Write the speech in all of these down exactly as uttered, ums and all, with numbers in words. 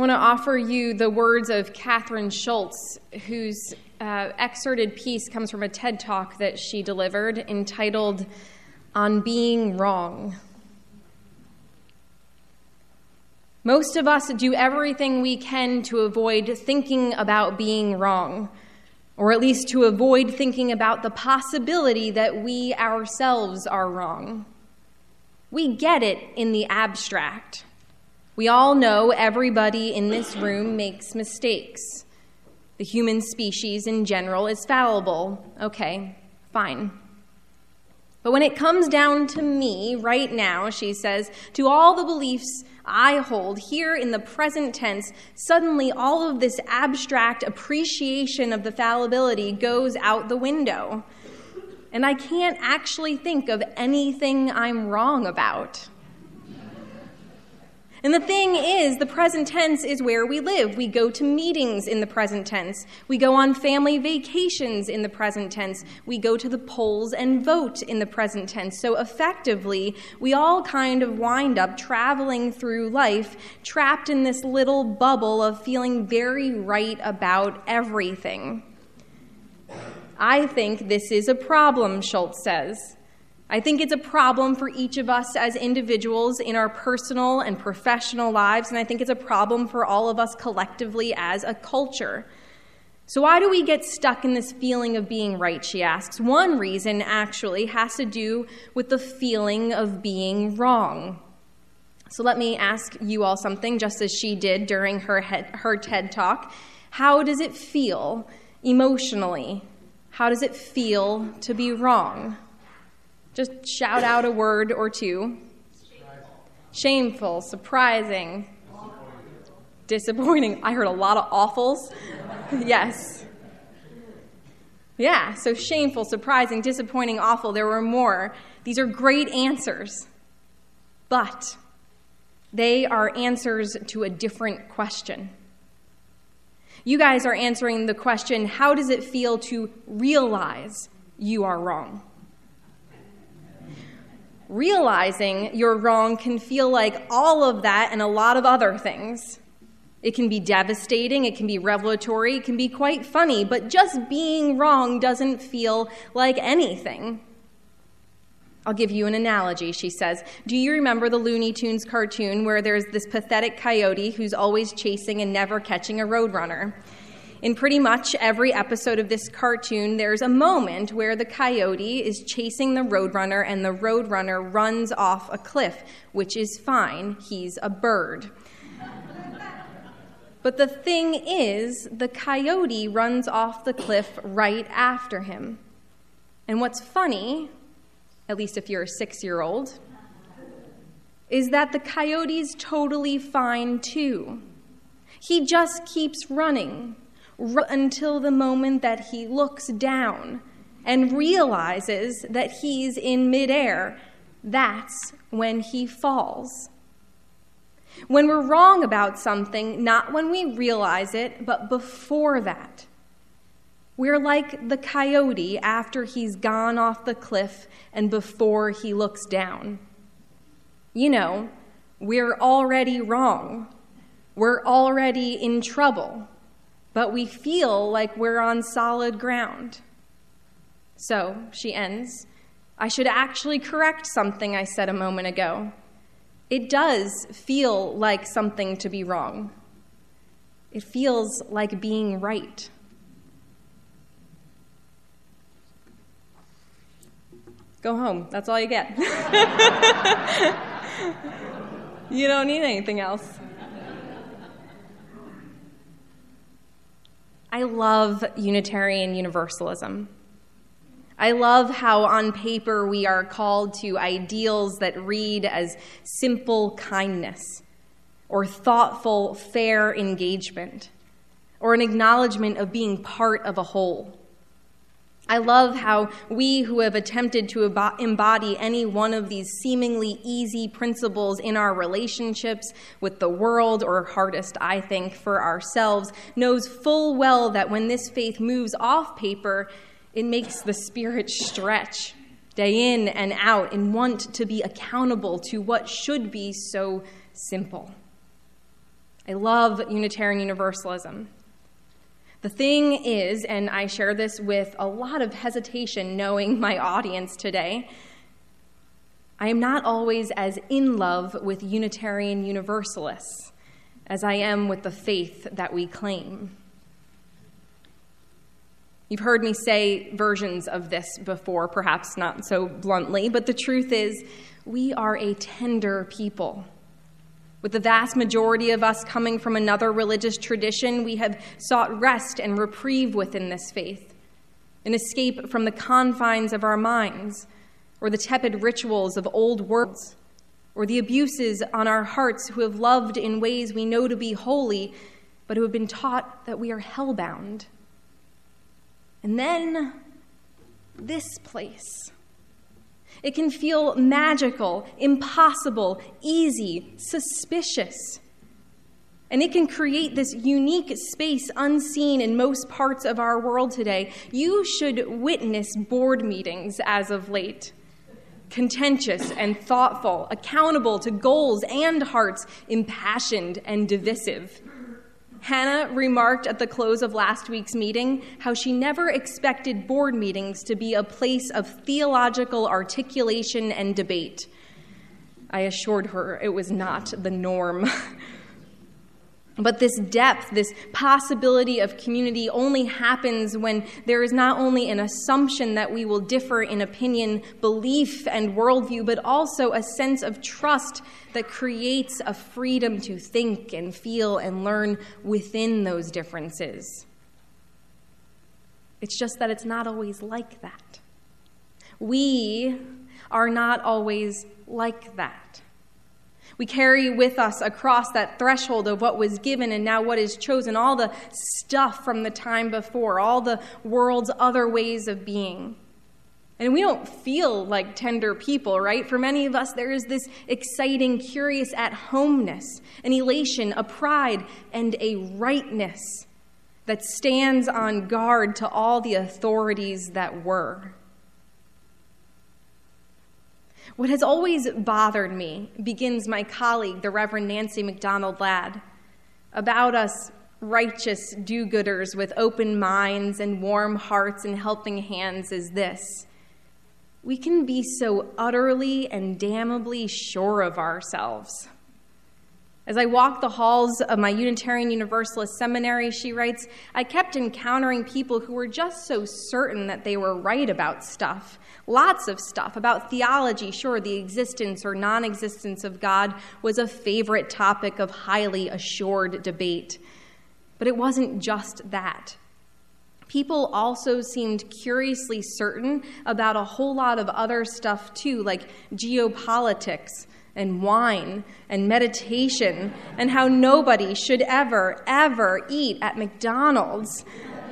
want to offer you the words of Catherine Schultz, whose uh, excerpted piece comes from a TED Talk that she delivered entitled, "On Being Wrong." Most of us do everything we can to avoid thinking about being wrong, or at least to avoid thinking about the possibility that we ourselves are wrong. We get it in the abstract. We all know everybody in this room makes mistakes. The human species in general is fallible. Okay, fine. But when it comes down to me right now, she says, to all the beliefs I hold here in the present tense, suddenly all of this abstract appreciation of the fallibility goes out the window. And I can't actually think of anything I'm wrong about. And the thing is, the present tense is where we live. We go to meetings in the present tense. We go on family vacations in the present tense. We go to the polls and vote in the present tense. So effectively, we all kind of wind up traveling through life, trapped in this little bubble of feeling very right about everything. I think this is a problem, Schultz says. I think it's a problem for each of us as individuals in our personal and professional lives, and I think it's a problem for all of us collectively as a culture. So why do we get stuck in this feeling of being right, she asks. One reason, actually, has to do with the feeling of being wrong. So let me ask you all something, just as she did during her, head, her TED Talk. How does it feel emotionally? How does it feel to be wrong? Just shout out a word or two. Shameful, Shameful surprising, disappointing. disappointing. I heard a lot of awfuls. Yes. Yeah, so shameful, surprising, disappointing, awful. There were more. These are great answers. But they are answers to a different question. You guys are answering the question, how does it feel to realize you are wrong? Realizing you're wrong can feel like all of that and a lot of other things. It can be devastating, it can be revelatory, it can be quite funny, but just being wrong doesn't feel like anything. I'll give you an analogy, she says. Do you remember the Looney Tunes cartoon where there's this pathetic coyote who's always chasing and never catching a roadrunner? In pretty much every episode of this cartoon, there's a moment where the coyote is chasing the roadrunner and the roadrunner runs off a cliff, which is fine. He's a bird. But the thing is, the coyote runs off the cliff right after him. And what's funny, at least if you're a six-year-old, is that the coyote's totally fine too. He just keeps running until the moment that he looks down and realizes that he's in midair. That's when he falls. When we're wrong about something, not when we realize it, but before that, we're like the coyote after he's gone off the cliff and before he looks down. You know, we're already wrong. We're already in trouble. But we feel like we're on solid ground. So, she ends, I should actually correct something I said a moment ago. It does feel like something to be wrong. It feels like being right. Go home. That's all you get. You don't need anything else. I love Unitarian Universalism. I love how on paper we are called to ideals that read as simple kindness, or thoughtful, fair engagement, or an acknowledgement of being part of a whole. I love how we who have attempted to embody any one of these seemingly easy principles in our relationships with the world, or hardest, I think, for ourselves, knows full well that when this faith moves off paper, it makes the spirit stretch day in and out and want to be accountable to what should be so simple. I love Unitarian Universalism. The thing is, and I share this with a lot of hesitation knowing my audience today, I am not always as in love with Unitarian Universalists as I am with the faith that we claim. You've heard me say versions of this before, perhaps not so bluntly, but the truth is, we are a tender people. With the vast majority of us coming from another religious tradition, we have sought rest and reprieve within this faith, an escape from the confines of our minds, or the tepid rituals of old worlds, or the abuses on our hearts who have loved in ways we know to be holy, but who have been taught that we are hellbound. And then, this place. It can feel magical, impossible, easy, suspicious. And it can create this unique space unseen in most parts of our world today. You should witness board meetings as of late. Contentious and thoughtful, accountable to goals and hearts, impassioned and divisive. Hannah remarked at the close of last week's meeting how she never expected board meetings to be a place of theological articulation and debate. I assured her it was not the norm. But this depth, this possibility of community only happens when there is not only an assumption that we will differ in opinion, belief, and worldview, but also a sense of trust that creates a freedom to think and feel and learn within those differences. It's just that it's not always like that. We are not always like that. We carry with us across that threshold of what was given and now what is chosen, all the stuff from the time before, all the world's other ways of being. And we don't feel like tender people, right? For many of us, there is this exciting, curious at-homeness, an elation, a pride, and a rightness that stands on guard to all the authorities that were. What has always bothered me, begins my colleague, the Reverend Nancy MacDonald Ladd, about us righteous do-gooders with open minds and warm hearts and helping hands is this. We can be so utterly and damnably sure of ourselves. As I walked the halls of my Unitarian Universalist seminary, she writes, I kept encountering people who were just so certain that they were right about stuff. Lots of stuff about theology. Sure, the existence or non-existence of God was a favorite topic of highly assured debate. But it wasn't just that. People also seemed curiously certain about a whole lot of other stuff too, like geopolitics and wine and meditation and how nobody should ever, ever eat at McDonald's.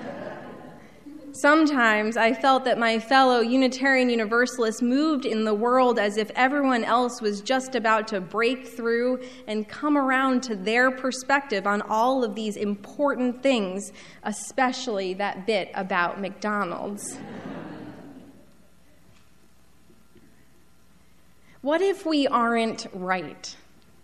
Sometimes I felt that my fellow Unitarian Universalists moved in the world as if everyone else was just about to break through and come around to their perspective on all of these important things, especially that bit about McDonald's. What if we aren't right?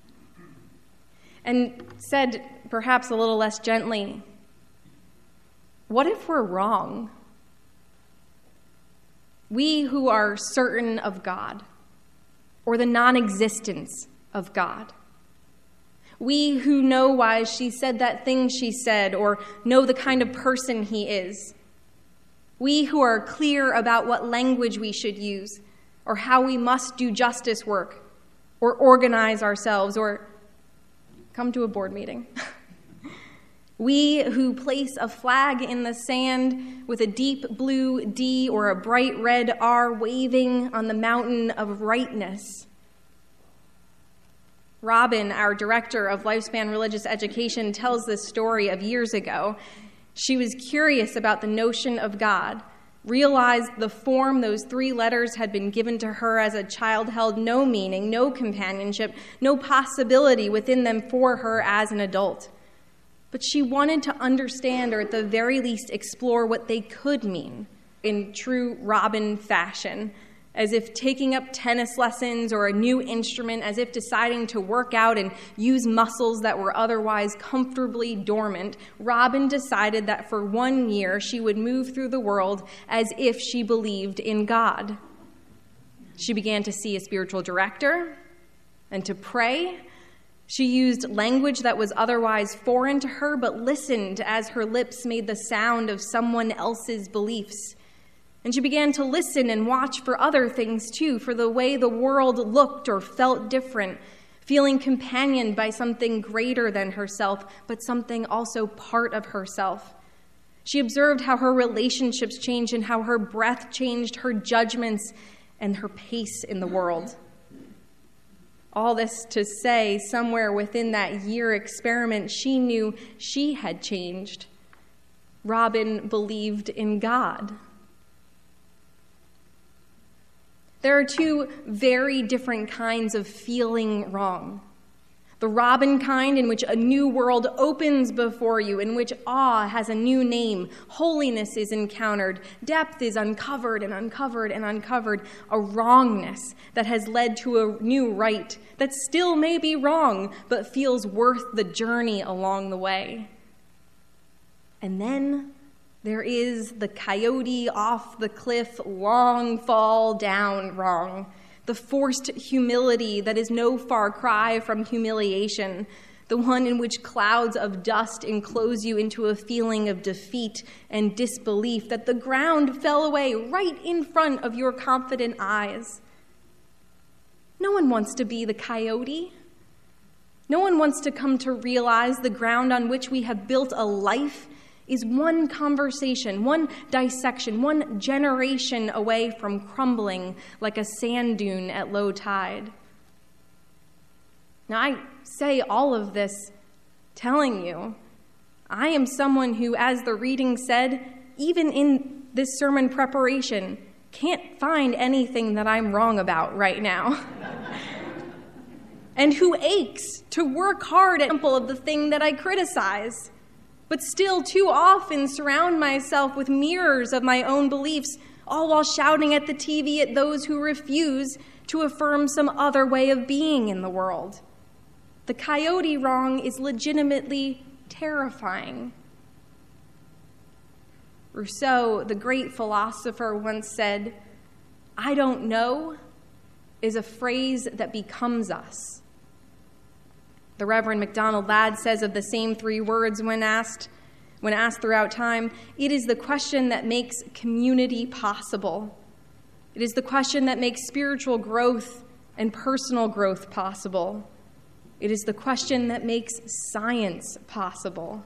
And said perhaps a little less gently, what if we're wrong? We who are certain of God, or the non-existence of God. We who know why she said that thing she said, or know the kind of person he is. We who are clear about what language we should use, or how we must do justice work, or organize ourselves, or come to a board meeting. We who place a flag in the sand with a deep blue D or a bright red R waving on the mountain of rightness. Robin, our director of Lifespan Religious Education, tells this story of years ago. She was curious about the notion of God, realized the form those three letters had been given to her as a child held no meaning, no companionship, no possibility within them for her as an adult. But she wanted to understand, or at the very least explore, what they could mean in true Robin fashion. as if taking up tennis lessons or a new instrument, as if deciding to work out and use muscles that were otherwise comfortably dormant, Robin decided that for one year she would move through the world as if she believed in God. She began to see a spiritual director and to pray. She used language that was otherwise foreign to her, but listened as her lips made the sound of someone else's beliefs. And she began to listen and watch for other things too, for the way the world looked or felt different, feeling companioned by something greater than herself, but something also part of herself. She observed how her relationships changed and how her breath changed her judgments and her pace in the world. All this to say, somewhere within that year experiment, she knew she had changed. Robin believed in God. There are two very different kinds of feeling wrong. The Robin kind, in which a new world opens before you, in which awe has a new name, holiness is encountered, depth is uncovered and uncovered and uncovered, a wrongness that has led to a new right that still may be wrong, but feels worth the journey along the way. And then there is the coyote off the cliff, long fall down wrong, the forced humility that is no far cry from humiliation, the one in which clouds of dust enclose you into a feeling of defeat and disbelief, that the ground fell away right in front of your confident eyes. No one wants to be the coyote. No one wants to come to realize the ground on which we have built a life is one conversation, one dissection, one generation away from crumbling like a sand dune at low tide. Now, I say all of this telling you, I am someone who, as the reading said, even in this sermon preparation, can't find anything that I'm wrong about right now. And who aches to work hard at the example of the thing that I criticize, but still too often surround myself with mirrors of my own beliefs, all while shouting at the T V at those who refuse to affirm some other way of being in the world. The coyote wrong is legitimately terrifying. Rousseau, the great philosopher, once said, "I don't know" is a phrase that becomes us. The Reverend MacDonald Ladd says of the same three words when asked, when asked throughout time, it is the question that makes community possible. It is the question that makes spiritual growth and personal growth possible. It is the question that makes science possible.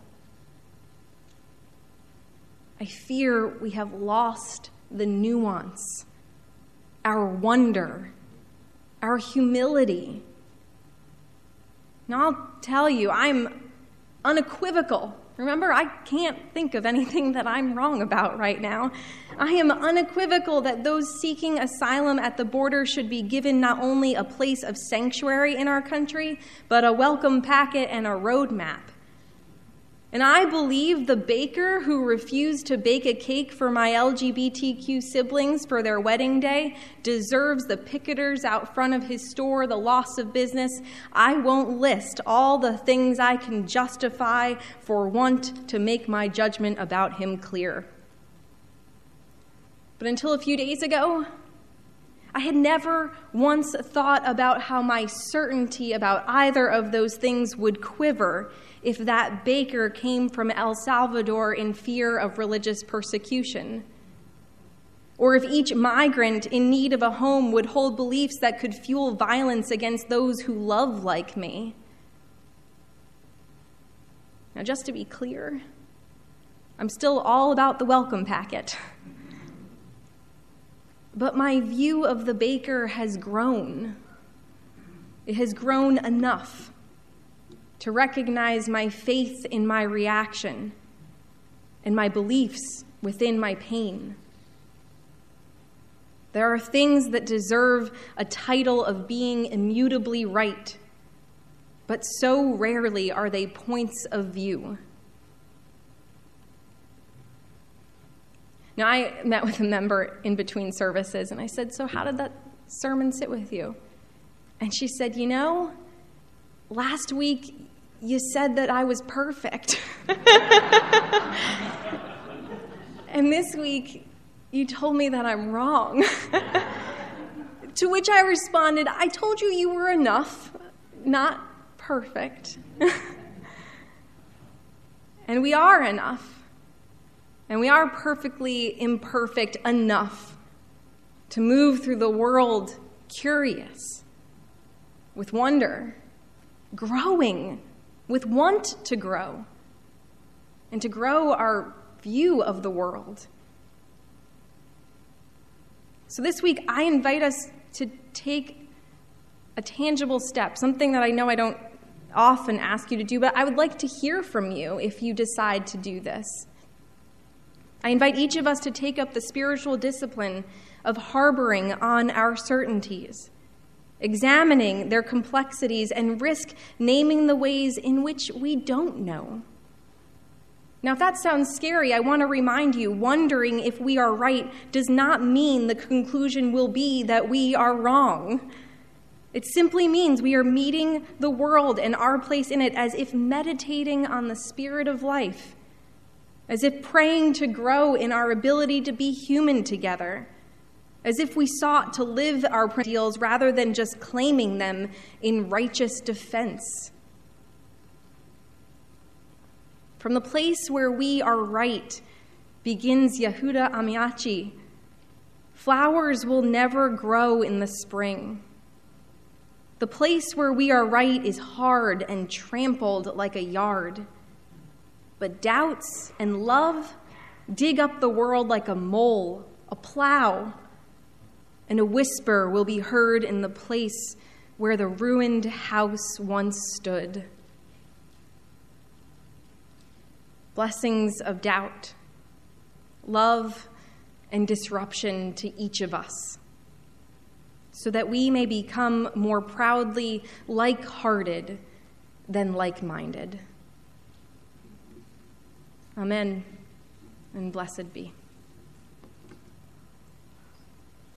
I fear we have lost the nuance, our wonder, our humility. Now, I'll tell you, I'm unequivocal. Remember, I can't think of anything that I'm wrong about right now. I am unequivocal that those seeking asylum at the border should be given not only a place of sanctuary in our country, but a welcome packet and a roadmap. And I believe the baker who refused to bake a cake for my L G B T Q siblings for their wedding day deserves the picketers out front of his store, the loss of business. I won't list all the things I can justify for want to make my judgment about him clear. But until a few days ago, I had never once thought about how my certainty about either of those things would quiver if that baker came from El Salvador in fear of religious persecution, or if each migrant in need of a home would hold beliefs that could fuel violence against those who love like me. Now, just to be clear, I'm still all about the welcome packet. But my view of the baker has grown. It has grown enough to recognize my faith in my reaction and my beliefs within my pain. There are things that deserve a title of being immutably right, but so rarely are they points of view. Now, I met with a member in between services, and I said, so how did that sermon sit with you? And she said, you know, last week you said that I was perfect. And this week you told me that I'm wrong. To which I responded, I told you you were enough, not perfect. And we are enough. And we are perfectly imperfect enough to move through the world curious, with wonder, growing, with want to grow, and to grow our view of the world. So this week, I invite us to take a tangible step, something that I know I don't often ask you to do, but I would like to hear from you if you decide to do this. I invite each of us to take up the spiritual discipline of harboring on our certainties, examining their complexities, and risk naming the ways in which we don't know. Now, if that sounds scary, I want to remind you, wondering if we are right does not mean the conclusion will be that we are wrong. It simply means we are meeting the world and our place in it as if meditating on the spirit of life, as if praying to grow in our ability to be human together, as if we sought to live our ideals rather than just claiming them in righteous defense. From the place where we are right begins Yehuda Amiachi. Flowers will never grow in the spring. The place where we are right is hard and trampled like a yard. But doubts and love dig up the world like a mole, a plow, and a whisper will be heard in the place where the ruined house once stood. Blessings of doubt, love, and disruption to each of us, so that we may become more proudly like-hearted than like-minded. Amen, and blessed be.